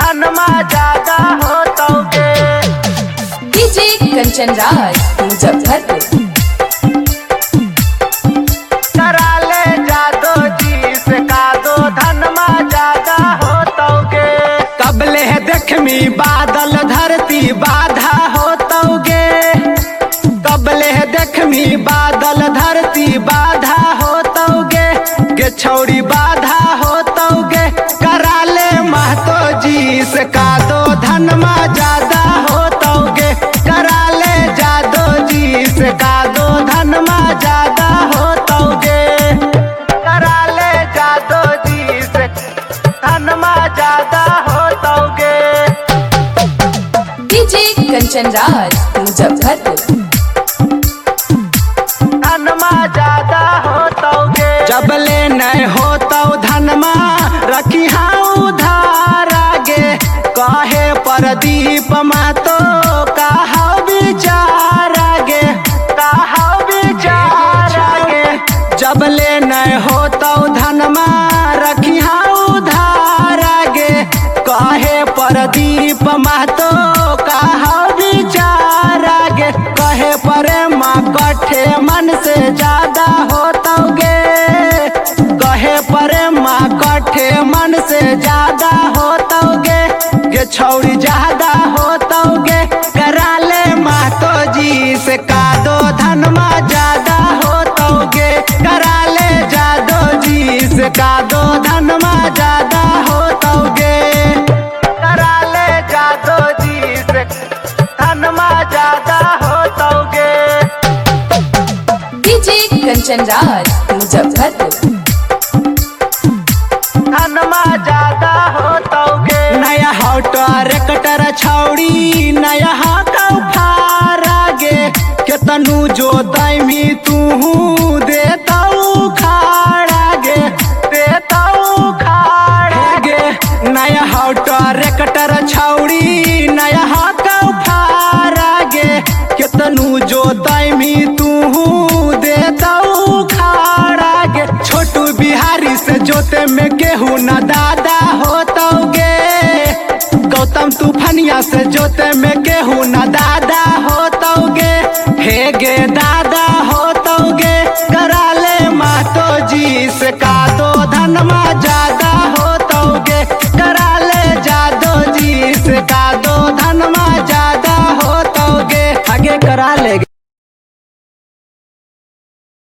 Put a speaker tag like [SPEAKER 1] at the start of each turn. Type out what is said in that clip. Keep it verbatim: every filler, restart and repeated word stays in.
[SPEAKER 1] धनमा ज्यादा होतौगे।
[SPEAKER 2] डीजे कंचन राज मुजफ्फरपुर।
[SPEAKER 1] करा ले जादो जी से कादो धनमा ज्यादा होतौगे। कबले है देखमी बादल धरती बाधा होतौगे। कबले है देखमी बादल धरती बाधा होतौगे। गे छौड़ी बाधा होतौगे। करा ले महतो जी से कादो धनमा ज्यादा होतौगे। करा ले जादो जी से कादो धनमा ज्यादा होतौगे। करा ले जादो जी से धनमा ज्यादा होतौगे।
[SPEAKER 2] डीजे कंचन राज मुजफ्फरपुर।
[SPEAKER 1] धनमा ज्यादा होतौगे। जबले नहीं होतौ धनमा रखी उधार आगे। कहे प्रदीप मातो कहा विचार आगे। कहा विचार आगे। जबले नहीं होतौ धनमा रखी उधार आगे। कहे प्रदीप मातो कहा विचार आगे। कहे प्रेमा कठे मन से ज्यादा होतौगे। कहे प्रेमा कठे मन से ज्यादा होतौगे। गे छौड़ी ज्यादा होतौगे। करा ले महतो जी से कादो धनमा ज्यादा होतौगे। करा ले जादो जी से कादो धनमा ज्यादा होतौगे। करा ले जादो जी से धनमा ज्यादा होतौगे।
[SPEAKER 2] डीजे कंचन राज मुजफ्फरपुर।
[SPEAKER 1] धनमा ज्यादा होतौगे। नया हॉटर कटर छौड़ी नया कौफार आगे। केतनु जो दैमी तू देतौ खाड़ आगे। देतौ खाड़ आगे। नया हॉटर कटर छौड़ी नया कौफार आगे। केतनु जो दैमी तू देतौ खाड़ आगे। छोटू बिहारी से जोते में गेहूं न दादा होतौगे। गौतम तूफानिया से जोते में